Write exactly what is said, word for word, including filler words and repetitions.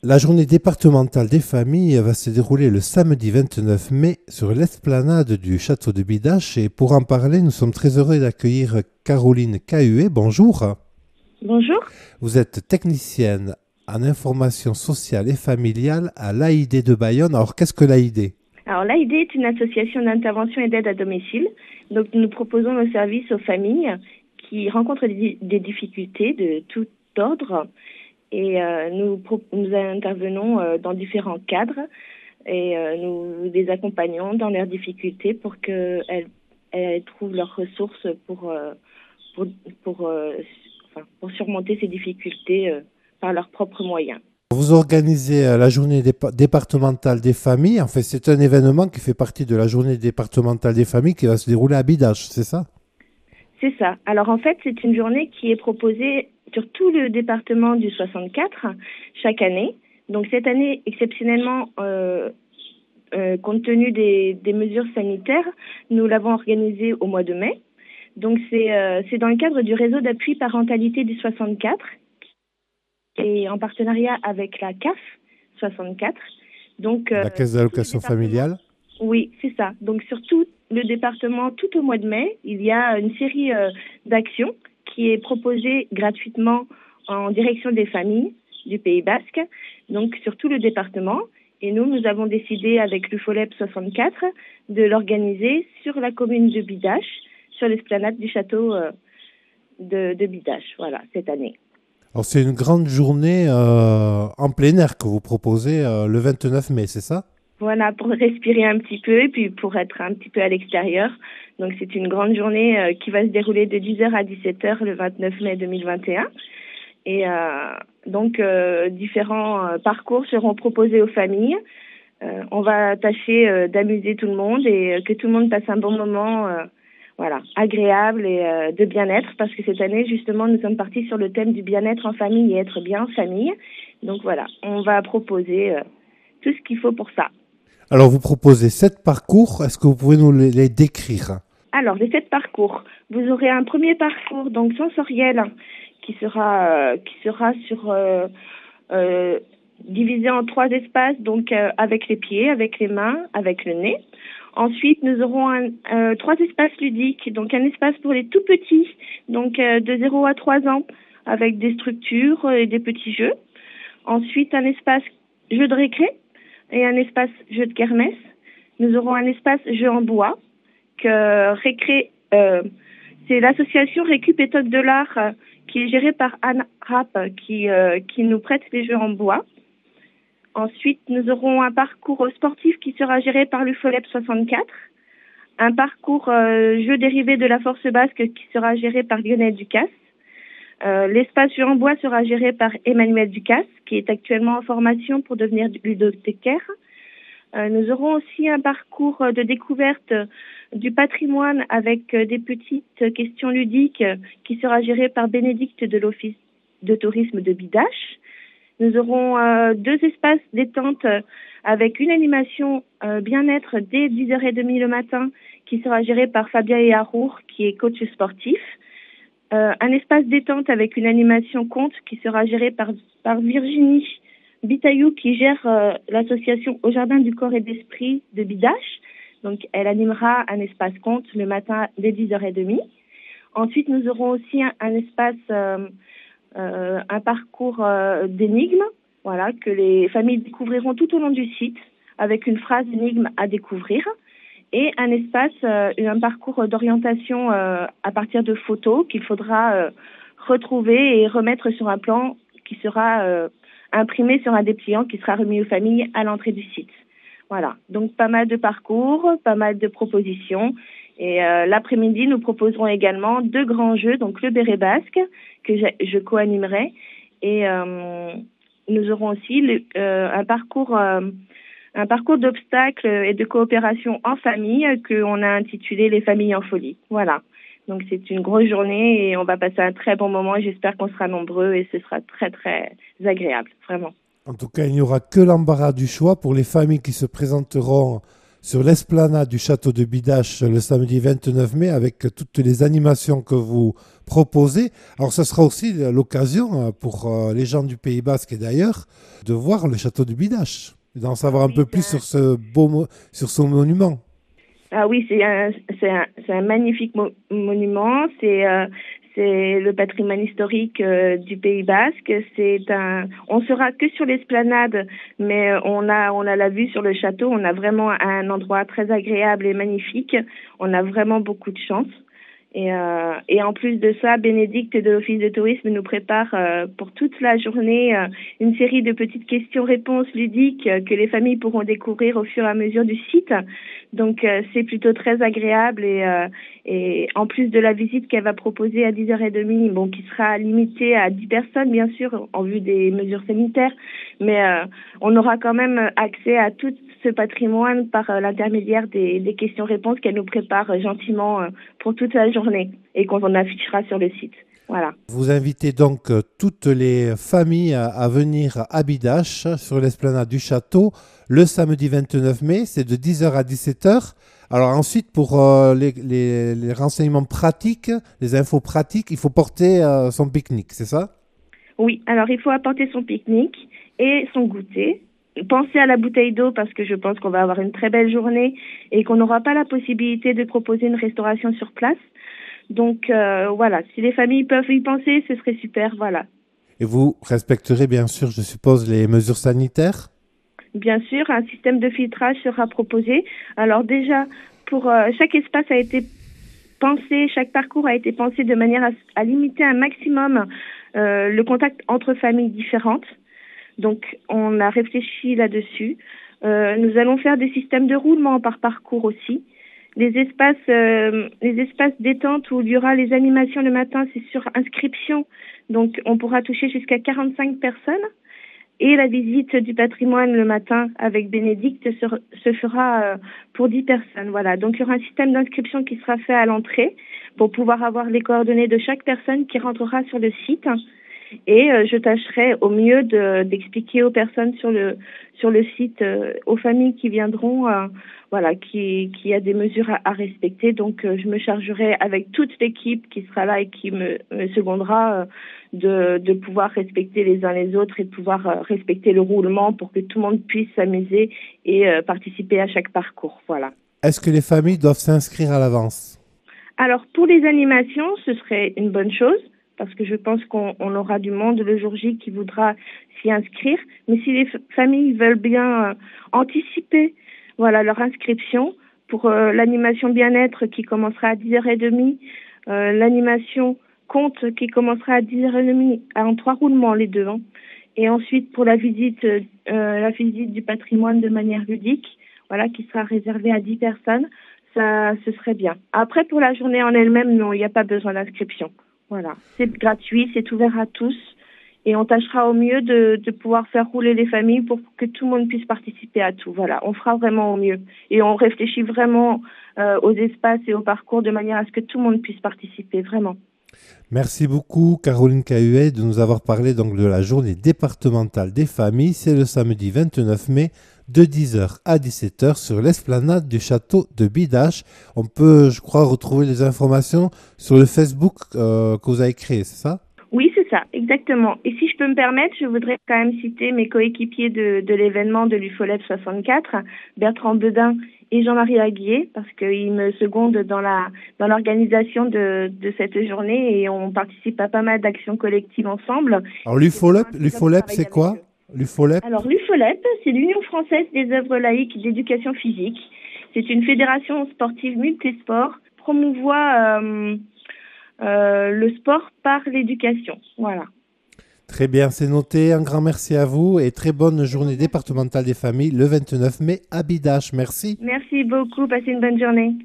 La journée départementale des familles va se dérouler le samedi vingt-neuf mai sur l'esplanade du château de Bidache. Et pour en parler, nous sommes très heureux d'accueillir Caroline Cahuet. Bonjour. Bonjour. Vous êtes technicienne en information sociale et familiale à l'A I D de Bayonne. Alors, qu'est-ce que l'A I D ? Alors l'A I D est une association d'intervention et d'aide à domicile. Donc nous proposons nos services aux familles qui rencontrent des, des difficultés de tout ordre. Et euh, nous, nous intervenons euh, dans différents cadres et euh, nous les accompagnons dans leurs difficultés pour qu'elles elles trouvent leurs ressources pour, euh, pour, pour, euh, enfin, pour surmonter ces difficultés euh, par leurs propres moyens. Vous organisez la journée dépa- départementale des familles. En fait, c'est un événement qui fait partie de la journée départementale des familles qui va se dérouler à Bidache, c'est ça ? C'est ça. Alors en fait, c'est une journée qui est proposée sur tout le département du soixante-quatre chaque année. Donc cette année, exceptionnellement, euh, euh, compte tenu des, des mesures sanitaires, nous l'avons organisée au mois de mai. Donc c'est euh, c'est dans le cadre du réseau d'appui parentalité du soixante-quatre et en partenariat avec la C A F soixante-quatre. Donc euh, la caisse d'allocation familiale. Oui, c'est ça. Donc sur tout le département, tout au mois de mai, il y a une série euh, d'actions qui est proposée gratuitement en direction des familles du Pays Basque, donc sur tout le département. Et nous, nous avons décidé avec l'UFOLEP soixante-quatre de l'organiser sur la commune de Bidache, sur l'esplanade du château euh, de, de Bidache, voilà, cette année. Alors c'est une grande journée euh, en plein air que vous proposez euh, le vingt-neuf mai, c'est ça ? Voilà, pour respirer un petit peu et puis pour être un petit peu à l'extérieur. Donc c'est une grande journée euh, qui va se dérouler de dix heures à dix-sept heures le vingt-neuf mai deux mille vingt et un. Et euh, donc euh, différents euh, parcours seront proposés aux familles. Euh, on va tâcher euh, d'amuser tout le monde et euh, que tout le monde passe un bon moment euh, voilà, agréable et euh, de bien-être, parce que cette année, justement, nous sommes partis sur le thème du bien-être en famille et être bien en famille. Donc voilà, on va proposer euh, tout ce qu'il faut pour ça. Alors, vous proposez sept parcours. Est-ce que vous pouvez nous les, les décrire ? Alors, les sept parcours. Vous aurez un premier parcours donc sensoriel qui sera euh, qui sera sur euh, euh, divisé en trois espaces, donc euh, avec les pieds, avec les mains, avec le nez. Ensuite, nous aurons un, euh, trois espaces ludiques, donc un espace pour les tout petits, donc euh, de zéro à trois ans, avec des structures et des petits jeux. Ensuite, un espace jeu de récré et un espace jeu de kermesse. Nous aurons un espace jeu en bois que récré, euh, c'est l'association Récup et Toc de l'Art euh, qui est gérée par Anne Rapp qui, euh, qui nous prête les jeux en bois. Ensuite, nous aurons un parcours sportif qui sera géré par l'UFOLEP soixante-quatre, un parcours euh, jeu dérivé de la force basque qui sera géré par Lionel Ducasse. Euh, l'espace jeu en bois sera géré par Emmanuel Ducasse, qui est actuellement en formation pour devenir ludothécaire. Euh, nous aurons aussi un parcours de découverte du patrimoine avec euh, des petites questions ludiques euh, qui sera géré par Bénédicte de l'Office de tourisme de Bidache. Nous aurons euh, deux espaces détente euh, avec une animation euh, bien-être dès dix heures trente le matin qui sera gérée par Fabien Yarour, qui est coach sportif. Euh, un espace détente avec une animation conte qui sera gérée par, par Virginie Bitaillou, qui gère euh, l'association Au Jardin du Corps et de l'Esprit de Bidache. Donc, elle animera un espace conte le matin dès dix heures trente. Ensuite, nous aurons aussi un, un espace, euh, euh, un parcours euh, d'énigmes, voilà, que les familles découvriront tout au long du site avec une phrase énigme à découvrir. Et un espace, euh, un parcours d'orientation euh, à partir de photos qu'il faudra euh, retrouver et remettre sur un plan qui sera euh, imprimé sur un dépliant qui sera remis aux familles à l'entrée du site. Voilà, donc pas mal de parcours, pas mal de propositions. Et euh, l'après-midi, nous proposerons également deux grands jeux, donc le béret basque, que je, je co-animerai. Et euh, nous aurons aussi le, euh, un parcours... Euh, un parcours d'obstacles et de coopération en famille qu'on a intitulé Les familles en folie. Voilà. Donc c'est une grosse journée et on va passer un très bon moment. J'espère qu'on sera nombreux et ce sera très très agréable, vraiment. En tout cas, il n'y aura que l'embarras du choix pour les familles qui se présenteront sur l'esplanade du château de Bidache le samedi vingt-neuf mai avec toutes les animations que vous proposez. Alors ce sera aussi l'occasion pour les gens du Pays Basque et d'ailleurs de voir le château de Bidache et d'en savoir un Oui, peu plus ça... sur ce beau mo- sur ce monument. Ah oui, c'est un, c'est un, c'est un magnifique mo- monument. C'est, euh, c'est le patrimoine historique euh, du Pays Basque. C'est un, on sera que sur l'esplanade, mais on a, on a la vue sur le château. On a vraiment un endroit très agréable et magnifique. On a vraiment beaucoup de chance. Et, euh, et en plus de ça, Bénédicte de l'Office de tourisme nous prépare euh, pour toute la journée euh, une série de petites questions-réponses ludiques euh, que les familles pourront découvrir au fur et à mesure du site. Donc euh, c'est plutôt très agréable et, euh, et en plus de la visite qu'elle va proposer à dix heures trente, bon, qui sera limitée à dix personnes bien sûr en vue des mesures sanitaires, mais euh, on aura quand même accès à tout ce patrimoine par euh, l'intermédiaire des, des questions-réponses qu'elle nous prépare euh, gentiment euh, pour toute la journée et qu'on affichera sur le site. Voilà. Vous invitez donc euh, toutes les familles à, à venir à Bidache sur l'esplanade du château le samedi vingt-neuf mai, c'est de dix heures à dix-sept heures. Alors ensuite, pour euh, les, les, les renseignements pratiques, les infos pratiques, il faut porter euh, son pique-nique, c'est ça? Oui, alors il faut apporter son pique-nique et son goûter. Pensez à la bouteille d'eau parce que je pense qu'on va avoir une très belle journée et qu'on n'aura pas la possibilité de proposer une restauration sur place. Donc euh, voilà, si les familles peuvent y penser, ce serait super, voilà. Et vous respecterez bien sûr, je suppose, les mesures sanitaires? Bien sûr, un système de filtrage sera proposé. Alors déjà, pour euh, chaque espace a été pensé, chaque parcours a été pensé de manière à, à limiter un maximum euh, le contact entre familles différentes. Donc on a réfléchi là-dessus. Euh, nous allons faire des systèmes de roulement par parcours aussi. Les espaces, euh, les espaces détente où il y aura les animations le matin, c'est sur inscription. Donc on pourra toucher jusqu'à quarante-cinq personnes. Et la visite du patrimoine le matin avec Bénédicte se, se fera euh, pour dix personnes. Voilà. Donc il y aura un système d'inscription qui sera fait à l'entrée pour pouvoir avoir les coordonnées de chaque personne qui rentrera sur le site. Et euh, je tâcherai au mieux de, d'expliquer aux personnes sur le sur le site, euh, aux familles qui viendront, euh, voilà, qui qui a des mesures à, à respecter. Donc euh, je me chargerai avec toute l'équipe qui sera là et qui me, me secondera euh, de de pouvoir respecter les uns les autres et de pouvoir euh, respecter le roulement pour que tout le monde puisse s'amuser et euh, participer à chaque parcours. Voilà. Est-ce que les familles doivent s'inscrire à l'avance? Alors pour les animations, ce serait une bonne chose, parce que je pense qu'on on aura du monde le jour J qui voudra s'y inscrire. Mais si les f- familles veulent bien euh, anticiper voilà, leur inscription pour euh, l'animation bien-être qui commencera à dix heures trente, euh, l'animation conte qui commencera à dix heures trente en trois roulements les deux. Hein. Et ensuite pour la visite, euh, la visite du patrimoine de manière ludique, voilà, qui sera réservée à dix personnes, ça, ce serait bien. Après, pour la journée en elle-même, non, il n'y a pas besoin d'inscription. Voilà, c'est gratuit, c'est ouvert à tous et on tâchera au mieux de, de pouvoir faire rouler les familles pour que tout le monde puisse participer à tout. Voilà, on fera vraiment au mieux et on réfléchit vraiment euh, aux espaces et au parcours de manière à ce que tout le monde puisse participer, vraiment. Merci beaucoup Caroline Cahuet de nous avoir parlé donc de la journée départementale des familles. C'est le samedi vingt-neuf mai de dix heures à dix-sept heures sur l'esplanade du château de Bidache. On peut, je crois, retrouver les informations sur le Facebook euh, que vous avez créé, c'est ça? Oui, c'est ça, exactement. Et si je peux me permettre, je voudrais quand même citer mes coéquipiers de, de l'événement de l'U F O L E P soixante-quatre, Bertrand Bedin et Jean-Marie Aguier, parce qu'ils me secondent dans la dans l'organisation de, de cette journée et on participe à pas mal d'actions collectives ensemble. Alors l'U F O L E P, C'est l'U F O L E P c'est quoi? L'U F O L E P? Alors l'U F O L E P, c'est l'Union française des œuvres laïques d'éducation physique. C'est une fédération sportive multisport, promouvoit euh, euh, le sport par l'éducation. Voilà. Très bien, c'est noté. Un grand merci à vous et très bonne journée départementale des familles le vingt-neuf mai à Bidache. Merci. Merci beaucoup. Passez une bonne journée.